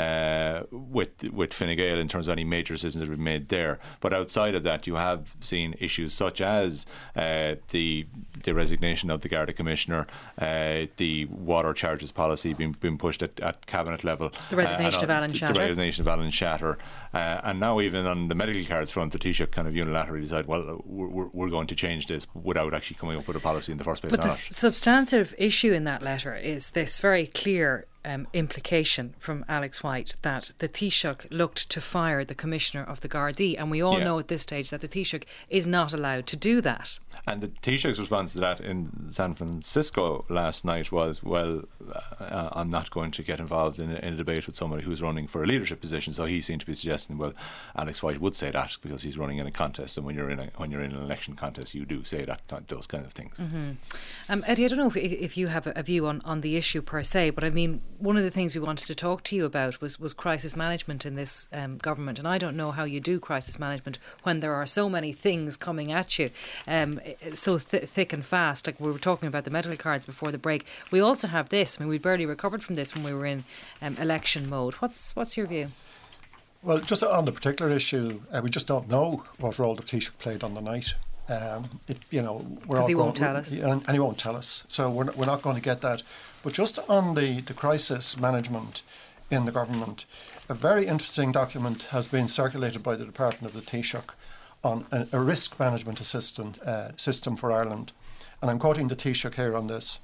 uh, with with Fine Gael in terms of any major decisions that have been made there. But outside of that, you have seen issues such as uh, the the resignation of the Garda Commissioner, uh, the water charges policy being, being pushed at, at cabinet level, the resignation uh, of Alan Shatter, the resignation of Alan Shatter, uh, and now even on the medical cards front, the Taoiseach kind of unilaterally decide, well, we're, we're going to change this without actually coming up with a policy in the first place. But the s- substantive issue in that letter is this very clear Um, implication from Alex White that the Taoiseach looked to fire the Commissioner of the Gardaí, and we all yeah. know at this stage that the Taoiseach is not allowed to do that. And the Taoiseach's response to that in San Francisco last night was, well, uh, I'm not going to get involved in a, in a debate with somebody who's running for a leadership position. So he seemed to be suggesting, well, Alex White would say that because he's running in a contest, and when you're in a, when you're in an election contest, you do say that, those kind of things. Mm-hmm. Um, Eddie, I don't know if, if you have a view on, on the issue per se, but I mean, one of the things we wanted to talk to you about was, was crisis management in this um, government, and I don't know how you do crisis management when there are so many things coming at you um, so th- thick and fast. Like we were talking about the medical cards before the break. We also have this. I mean, we barely recovered from this when we were in um, election mode. What's what's your view? Well, just on the particular issue, uh, we just don't know what role the Taoiseach played on the night. Um, it, you know, we're all he going, won't tell us, and, and he won't tell us. So we're not, we're not going to get that. But just on the, the crisis management in the government, a very interesting document has been circulated by the Department of the Taoiseach on a, a risk management assistant uh, system for Ireland, and I'm quoting the Taoiseach here on this.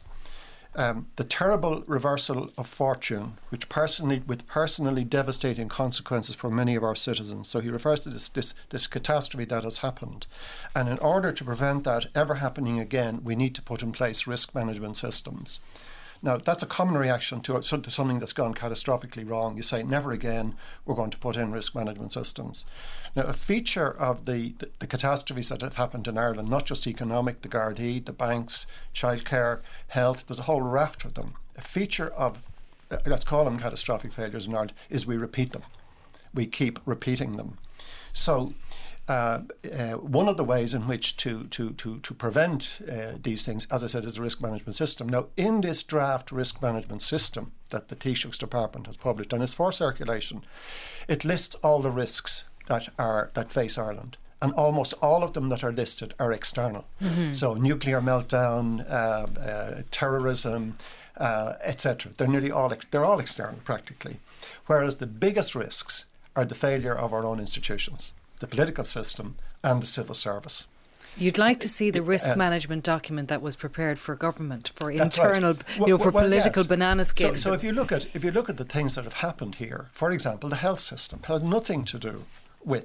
Um, the terrible reversal of fortune, which personally, with personally devastating consequences for many of our citizens. So he refers to this, this, this catastrophe that has happened. And in order to prevent that ever happening again, we need to put in place risk management systems. Now, that's a common reaction to, to something that's gone catastrophically wrong. You say, never again, we're going to put in risk management systems. Now, a feature of the, the, the catastrophes that have happened in Ireland, not just economic, the Gardaí, the banks, childcare, health, there's a whole raft of them. A feature of, uh, let's call them catastrophic failures in Ireland, is we repeat them. We keep repeating them. So, Uh, uh, one of the ways in which to to to, to prevent uh, these things, as I said, is a risk management system. Now, in this draft risk management system that the Taoiseach's department has published, and it's for circulation, it lists all the risks that are that face Ireland. And almost all of them that are listed are external. Mm-hmm. So nuclear meltdown, uh, uh, terrorism, uh, et cetera. They're nearly all ex- they're all external practically. Whereas the biggest risks are the failure of our own institutions, the political system and the civil service. You'd like to see the risk uh, management document that was prepared for government, for That's internal, right. you know, for well, well, political yes. banana skins. So, so if you look at if you look at the things that have happened here, for example, the health system has nothing to do with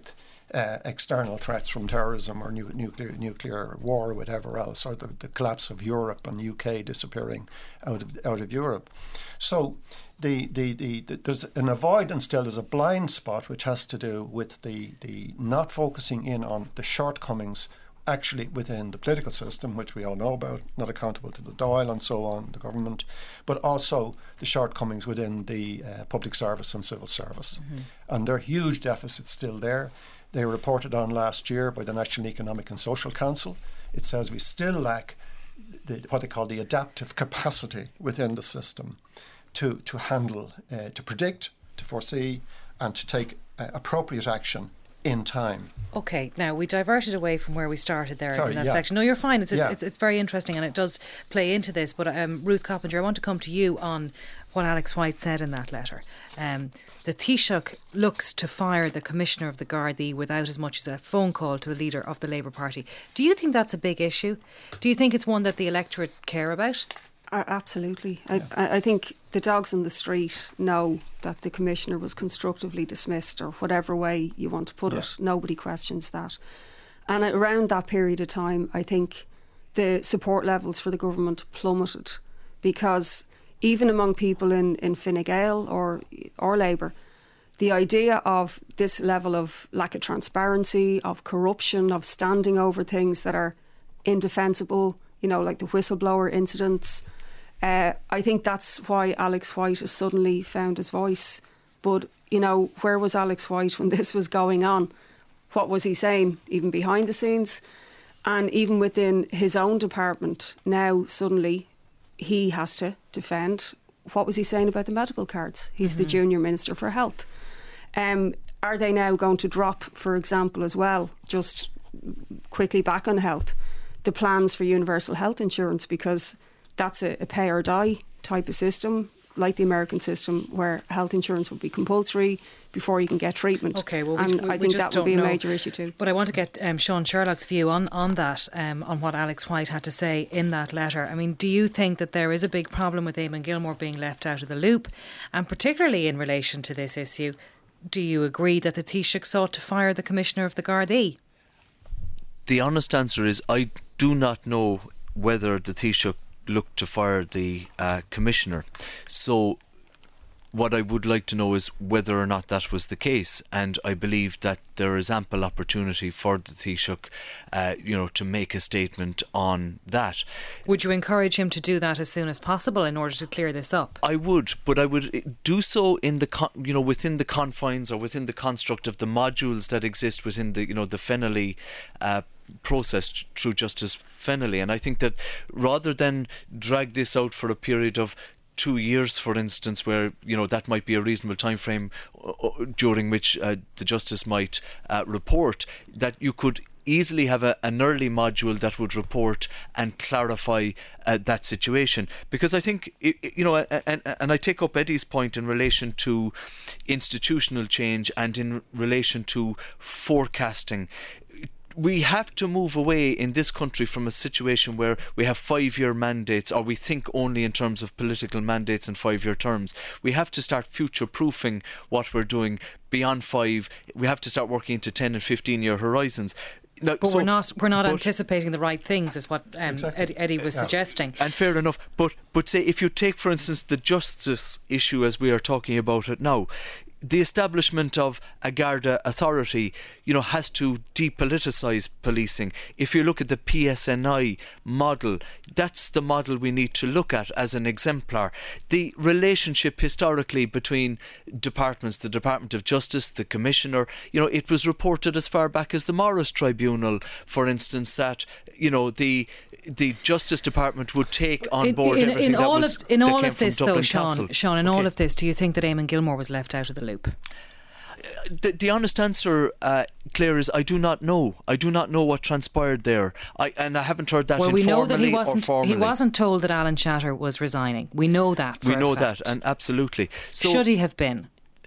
uh, external threats from terrorism or nu- nuclear nuclear war or whatever else, or the, the collapse of Europe and U K disappearing out of out of Europe. So the, the, the, the there's an avoidance still, there's a blind spot which has to do with the, the not focusing in on the shortcomings actually within the political system, which we all know about, not accountable to the Dáil and so on, the government, but also the shortcomings within the uh, public service and civil service. Mm-hmm. And there are huge deficits still there. They were reported on last year by the National Economic and Social Council. It says we still lack the, what they call the adaptive capacity within the system to, to handle, uh, to predict, to foresee, and to take uh, appropriate action in time. Okay, now we diverted away from where we started there Sorry, in that yeah. section. No, you're fine. It's, it's, Yeah. it's it's very interesting and it does play into this. But um, Ruth Coppinger, I want to come to you on what Alex White said in that letter. Um, the Taoiseach looks to fire the Commissioner of the Gardaí without as much as a phone call to the leader of the Labour Party. Do you think that's a big issue? Do you think it's one that the electorate care about? Uh, absolutely. I, I think the dogs in the street know that the Commissioner was constructively dismissed, or whatever way you want to put Yeah. it. Nobody questions that. And around that period of time, I think the support levels for the government plummeted, because even among people in, in Fine Gael or, or Labour, the idea of this level of lack of transparency, of corruption, of standing over things that are indefensible, you know, like the whistleblower incidents, uh, I think that's why Alex White has suddenly found his voice. But, you know, where was Alex White when this was going on? What was he saying, even behind the scenes? And even within his own department, now suddenly he has to defend. What was he saying about the medical cards? He's mm-hmm. the Junior Minister for Health. Um, are they now going to drop, for example, as well, just quickly back on health, the plans for universal health insurance, because that's a, a pay or die type of system, like the American system, where health insurance would be compulsory before you can get treatment. Okay, well, and we, we, I think we just that would be a don't know. major issue too. But I want to get um, Sean Sherlock's view on, on that, um, on what Alex White had to say in that letter. I mean, do you think that there is a big problem with Eamon Gilmore being left out of the loop? And particularly in relation to this issue, do you agree that the Taoiseach sought to fire the Commissioner of the Gardaí? The honest answer is I do not know whether the Taoiseach looked to fire the uh, Commissioner. So what I would like to know is whether or not that was the case, and I believe that there is ample opportunity for the Taoiseach, uh, you know, to make a statement on that. Would you encourage him to do that as soon as possible in order to clear this up? I would, but I would do so in the con- you know within the confines or within the construct of the modules that exist within the you know the Fennelly uh, process through Justice Fennelly, and I think that rather than drag this out for a period of two years, for instance, where you know that might be a reasonable time frame uh, during which uh, the justice might uh, report, that you could easily have a, an early module that would report and clarify uh, that situation. Because I think it, you know, and, and I take up Eddie's point in relation to institutional change and in relation to forecasting. We have to move away in this country from a situation where we have five-year mandates, or we think only in terms of political mandates and five-year terms. We have to start future-proofing what we're doing beyond five. We have to start working into ten and fifteen-year horizons. Now, but so, we're not we're not but, anticipating the right things, is what um, exactly. Eddie, Eddie was yeah. suggesting. And fair enough. But but say if you take, for instance, the justice issue as we are talking about it now, the establishment of a Garda authority, you know, has to depoliticise policing. If you look at the P S N I model, that's the model we need to look at as an exemplar. The relationship historically between departments, the Department of Justice, the Commissioner, you know, it was reported as far back as the Morris Tribunal, for instance, that, you know, the the Justice Department would take on board in, in, everything in that all was of in that all came of this from though, Dublin Sean, Castle. Sean, in okay. all of this, do you think that Eamon Gilmore was left out of the loop? The, the honest answer, uh, Claire, is I do not know. I do not know what transpired there. I and I haven't heard that well, we know that he informally or wasn't. formally. He wasn't told that Alan Shatter was resigning. We know that. For we a know fact. that, and absolutely. So should he have been?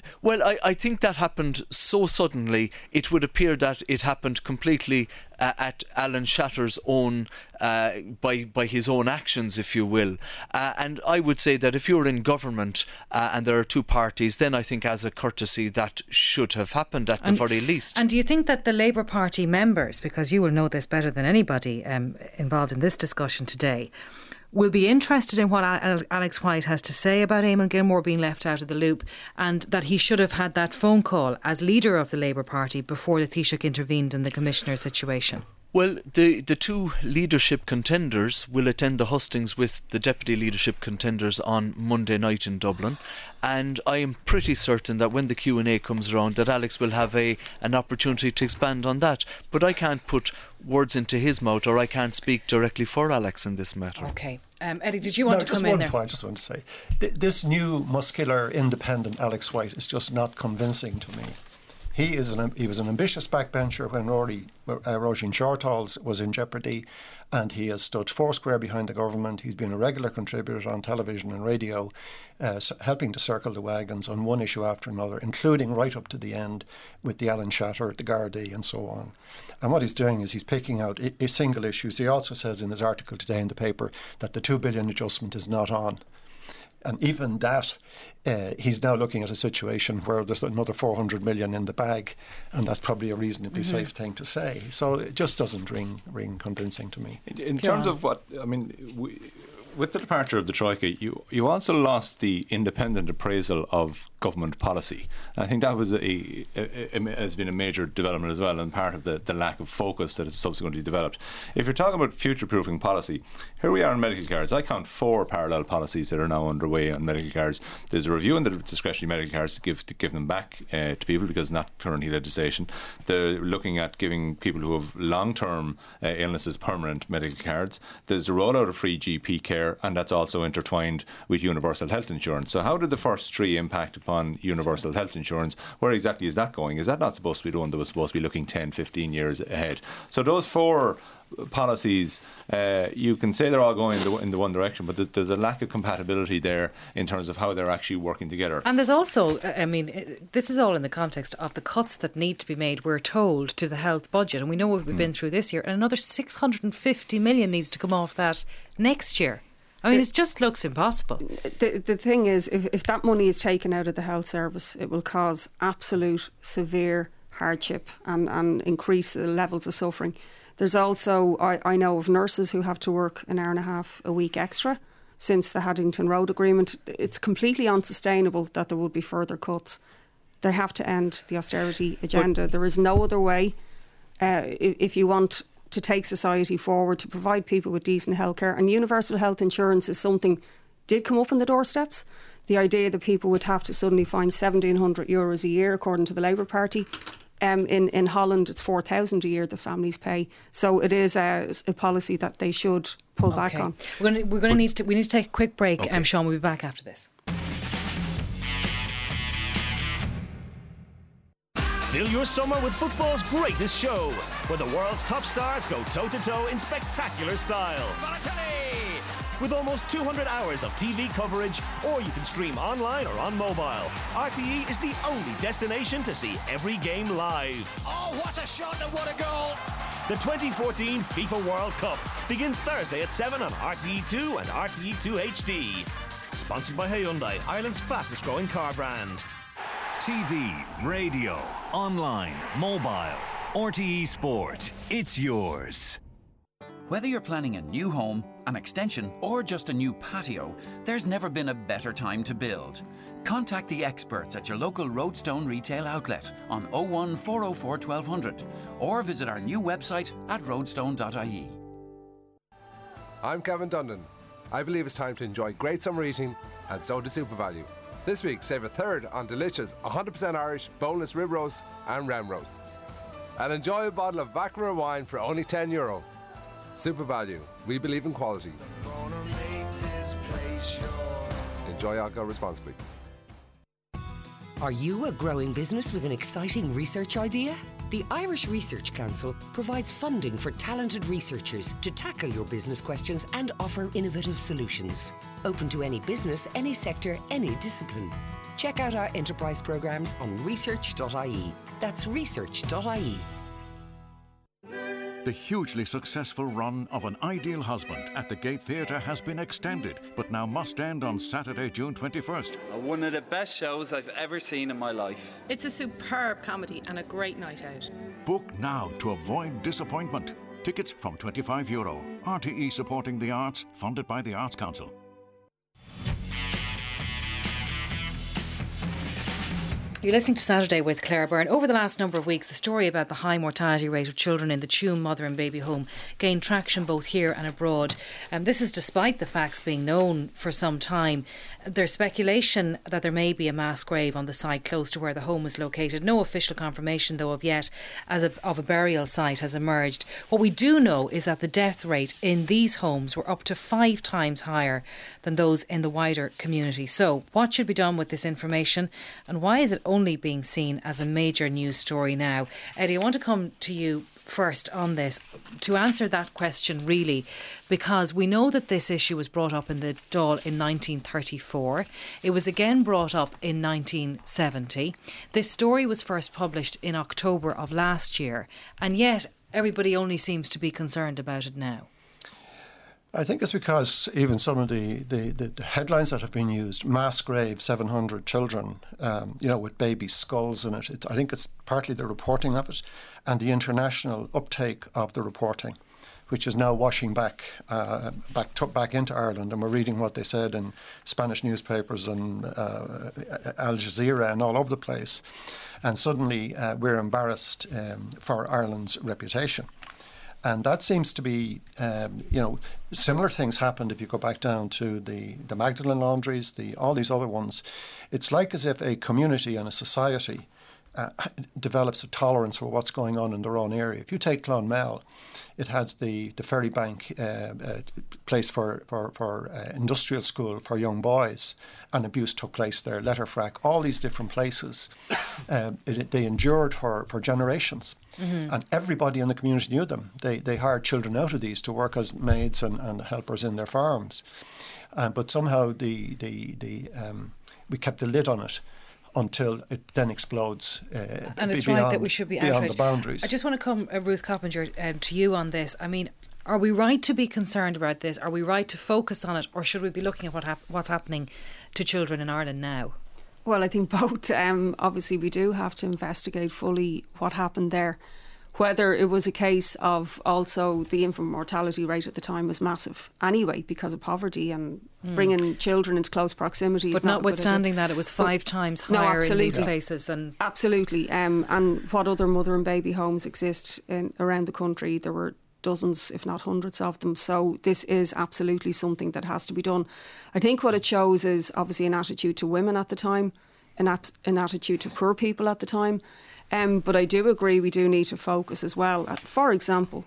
Well, I, I think that happened so suddenly, it would appear that it happened completely uh, at Alan Shatter's own, uh, by by his own actions, if you will. Uh, and I would say that if you're in government uh, and there are two parties, then I think as a courtesy that should have happened at and, the very least. And do you think that the Labour Party members, because you will know this better than anybody um, involved in this discussion today, will be interested in what Alex White has to say about Eamon Gilmore being left out of the loop, and that he should have had that phone call as leader of the Labour Party before the Taoiseach intervened in the Commissioner situation? Well, the, the two leadership contenders will attend the hustings with the deputy leadership contenders on Monday night in Dublin, and I am pretty certain that when the Q and A comes around that Alex will have a an opportunity to expand on that. But I can't put words into his mouth, or I can't speak directly for Alex in this matter. Okay. Um, Eddie, did you want no, to come in in there? Just one point I just want to say. Th- this new, muscular, independent Alex White is just not convincing to me. He is an he was an ambitious backbencher when Rory, uh, Roisin Shortall was in jeopardy, and he has stood foursquare behind the government. He's been a regular contributor on television and radio, uh, helping to circle the wagons on one issue after another, including right up to the end with the Alan Shatter, the Gardaí and so on. And what he's doing is he's picking out I- I single issues. He also says in his article today in the paper that the two billion adjustment is not on. And even that, uh, he's now looking at a situation where there's another four hundred million in the bag, and that's probably a reasonably mm-hmm. safe thing to say. So it just doesn't ring ring convincing to me. In, in terms of what, I mean, we, with the departure of the Troika, you, you also lost the independent appraisal of government policy. And I think that was a, a, a, has been a major development as well, and part of the, the lack of focus that has subsequently developed. If you're talking about future-proofing policy, here we are on medical cards. I count four parallel policies that are now underway on medical cards. There's a review on the discretionary medical cards to give to give them back uh, to people because not currently legislation. They're looking at giving people who have long-term uh, illnesses permanent medical cards. There's a rollout of free G P care, and that's also intertwined with universal health insurance. So how did the first three impact upon universal health insurance? Where exactly is that going? Is that not supposed to be the one that was supposed to be looking ten, fifteen years ahead? So those four policies, uh, you can say they're all going in the, in the one direction, but there's, there's a lack of compatibility there in terms of how they're actually working together. And there's also, I mean, this is all in the context of the cuts that need to be made, we're told, to the health budget. And we know what we've mm. been through this year. And another six hundred fifty million needs to come off that next year. I mean, the, it just looks impossible. The, the thing is, if, if that money is taken out of the health service, it will cause absolute severe hardship and, and increase the levels of suffering. There's also, I, I know of nurses who have to work an hour and a half a week extra since the Haddington Road Agreement. It's completely unsustainable that there will be further cuts. They have to end the austerity agenda. But there is no other way. Uh, if, if you want to take society forward, to provide people with decent healthcare, and universal health insurance is something did come up on the doorsteps. The idea that people would have to suddenly find seventeen hundred euros a year, according to the Labour Party. Um, in, in Holland, it's four thousand a year that families pay. So it is a, a policy that they should pull okay. back on. We're going we're to need to we need to take a quick break. Okay. Um, Sean, we'll be back after this. Fill your summer with football's greatest show, where the world's top stars go toe-to-toe in spectacular style. With almost two hundred hours of T V coverage, or you can stream online or on mobile, R T E is the only destination to see every game live. Oh, what a shot and what a goal! The twenty fourteen FIFA World Cup begins Thursday at seven on R T E two and R T E two H D. Sponsored by Hyundai, Ireland's fastest growing car brand. T V, radio, online, mobile, R T E Sport. It's yours. Whether you're planning a new home, an extension, or just a new patio, there's never been a better time to build. Contact the experts at your local Roadstone retail outlet on oh one four oh four twelve hundred or visit our new website at roadstone dot I E. I'm Kevin Dundon. I believe it's time to enjoy great summer eating, and so does SuperValu. This week, save a third on delicious one hundred percent Irish boneless rib roasts and ram roasts. And enjoy a bottle of Vacra wine for only ten euro. SuperValu. We believe in quality. Enjoy alcohol responsibly. Are you a growing business with an exciting research idea? The Irish Research Council provides funding for talented researchers to tackle your business questions and offer innovative solutions. Open to any business, any sector, any discipline. Check out our enterprise programmes on research dot I E. That's research dot I E. The hugely successful run of An Ideal Husband at the Gate Theatre has been extended, but now must end on Saturday, June twenty-first. One of the best shows I've ever seen in my life. It's a superb comedy and a great night out. Book now to avoid disappointment. Tickets from twenty-five euro. R T E supporting the arts, funded by the Arts Council. You're listening to Saturday with Claire Byrne. Over the last number of weeks, the story about the high mortality rate of children in the Tuam Mother and Baby Home gained traction both here and abroad. Um, this is despite the facts being known for some time. There's speculation that there may be a mass grave on the site close to where the home is located. No official confirmation, though, of yet as a, of a burial site has emerged. What we do know is that the death rate in these homes were up to five times higher than those in the wider community. So, what should be done with this information, and why is it only being seen as a major news story now? Eddie, I want to come to you first on this to answer that question, really, because we know that this issue was brought up in the Dáil in nineteen thirty-four. It was again brought up in nineteen seventy. This story was first published in October of last year, and yet everybody only seems to be concerned about it now. I think it's because even some of the, the, the headlines that have been used, mass grave, seven hundred children, um, you know, with baby skulls in it. it. I think it's partly the reporting of it and the international uptake of the reporting, which is now washing back uh, back to, back into Ireland. And we're reading what they said in Spanish newspapers and uh, Al Jazeera and all over the place. And suddenly uh, we're embarrassed um, for Ireland's reputation. And that seems to be, um, you know, similar things happened if you go back down to the, the Magdalen laundries, the all these other ones. It's like as if a community and a society uh, develops a tolerance for what's going on in their own area. If you take Clonmel, it had the, the Ferrybank uh, uh, place for, for, for uh, industrial school for young boys, and abuse took place there, Letterfrack, all these different places. Uh, it, they endured for, for generations. Mm-hmm. And everybody in the community knew them. They they hired children out of these to work as maids and, and helpers in their farms. Uh, but somehow the the, the um, we kept the lid on it until it then explodes. Uh, and it's beyond, right that we should be beyond outraged. the boundaries. I just want to come, uh, Ruth Coppinger, um, to you on this. I mean, are we right to be concerned about this? Are we right to focus on it? Or should we be looking at what hap- what's happening to children in Ireland now? Well, I think both. Um, obviously, we do have to investigate fully what happened there. Whether it was a case of also the infant mortality rate at the time was massive anyway because of poverty and mm. bringing children into close proximity. But notwithstanding that, it was five but times higher no, in these places. Than absolutely. Um, and what other mother and baby homes exist in, around the country? There were dozens, if not hundreds of them. So this is absolutely something that has to be done. I think what it shows is obviously an attitude to women at the time, an, ap- an attitude to poor people at the time. Um, but I do agree we do need to focus as well. For example,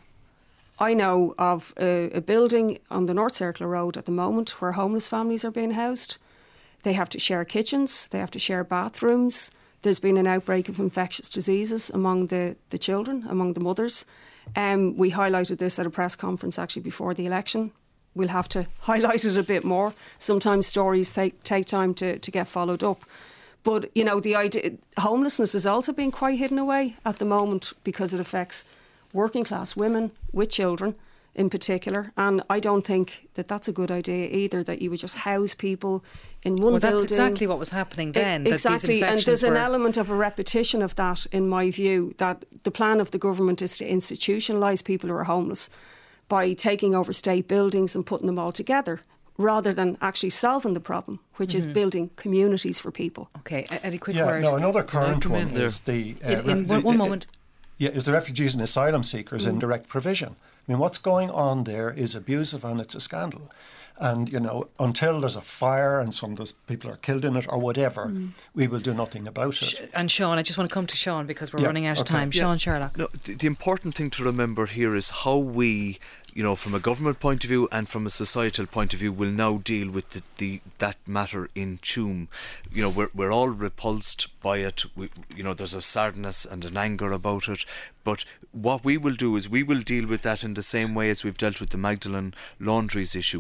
I know of a, a building on the North Circular Road at the moment where homeless families are being housed. They have to share kitchens, they have to share bathrooms. There's been an outbreak of infectious diseases among the, the children, among the mothers. Um, we highlighted this at a press conference actually before the election. We'll have to highlight it a bit more. Sometimes stories take, take time to, to get followed up. But, you know, the idea, homelessness is also being quite hidden away at the moment because it affects working class women with children in particular. And I don't think that that's a good idea either, that you would just house people in one well, building. Well, that's exactly what was happening then. It, exactly. And there's were... an element of a repetition of that, in my view, that the plan of the government is to institutionalise people who are homeless by taking over state buildings and putting them all together, rather than actually solving the problem, which mm-hmm. is building communities for people. Okay, Eddie, quick yeah, word. No, another current one is the... Uh, in, in ref- one, one the, moment. Yeah, is the refugees and asylum seekers mm. in direct provision. I mean, what's going on there is abusive and it's a scandal. And, you know, until there's a fire and some of those people are killed in it or whatever, mm. we will do nothing about it. And Sean, I just want to come to Sean because we're yeah, running out of okay. time. Yeah. Sean Sherlock. No, the, the important thing to remember here is how we, you know, from a government point of view and from a societal point of view, will now deal with the, the that matter in Tuam. You know, we're we're all repulsed by it. We, you know, there's a sadness and an anger about it. But what we will do is we will deal with that in the same way as we've dealt with the Magdalen laundries issue. We will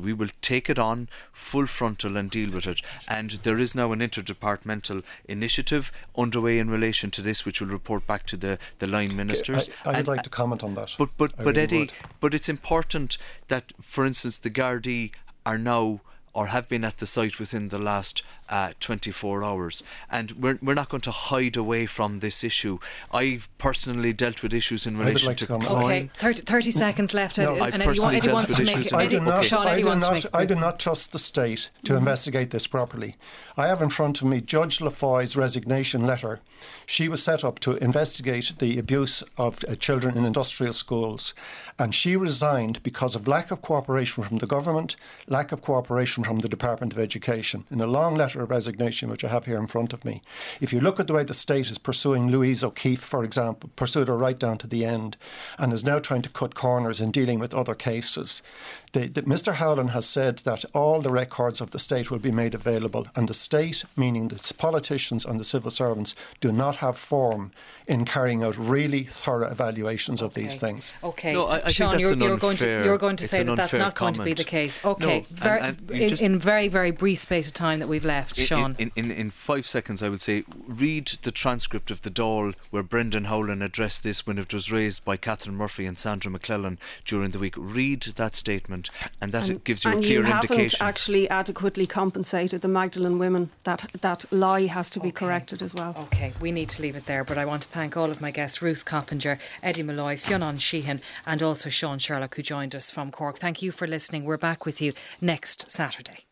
take it on full frontal and deal with it. And there is now an interdepartmental initiative underway in relation to this, which will report back to the, the line ministers. I, I would and, like to comment on that. But but, I but really Eddie, would. but it's important that, for instance, the Gardaí are now or have been at the site within the last uh, twenty-four hours. And we're we're not going to hide away from this issue. I've personally dealt with issues in relation like to, to Cloyne. Okay, thirty, thirty seconds left. No, Eddie, I've and Eddie, wa- personally Eddie dealt wants with to issues make. in I Eddie, do not, Sean, I Eddie do wants to not, make. I do not trust the state to investigate this properly. I have in front of me Judge Lafoy's resignation letter. She was set up to investigate the abuse of uh, children in industrial schools, and she resigned because of lack of cooperation from the government, lack of cooperation from the Department of Education. In a long letter of resignation, which I have here in front of me, if you look at the way the state is pursuing Louise O'Keefe, for example, pursued her right down to the end, and is now trying to cut corners in dealing with other cases. The, the, Mister Howlin has said that all the records of the state will be made available, and the state, meaning the politicians and the civil servants, do not have form in carrying out really thorough evaluations of okay. these things. Okay, no, I, I Sean, think you're, that's you're an going to unfair, you're going to say that that's not comment. going to be the case. Okay, no, very, and, and in, just, in very very brief space of time that we've left, in, Sean. In, in, in five seconds, I would say, read the transcript of the Dáil where Brendan Howlin addressed this when it was raised by Catherine Murphy and Sandra McClellan during the week. Read that statement, and that and, gives you a and clear you indication. haven't actually adequately compensated the Magdalene women. That that lie has to be okay. corrected as well. Okay, we need to leave it there, but I want to thank all of my guests, Ruth Coppinger, Eddie Malloy, Fionn Sheehan, and also Sean Sherlock, who joined us from Cork. Thank you for listening. We're back with you next Saturday.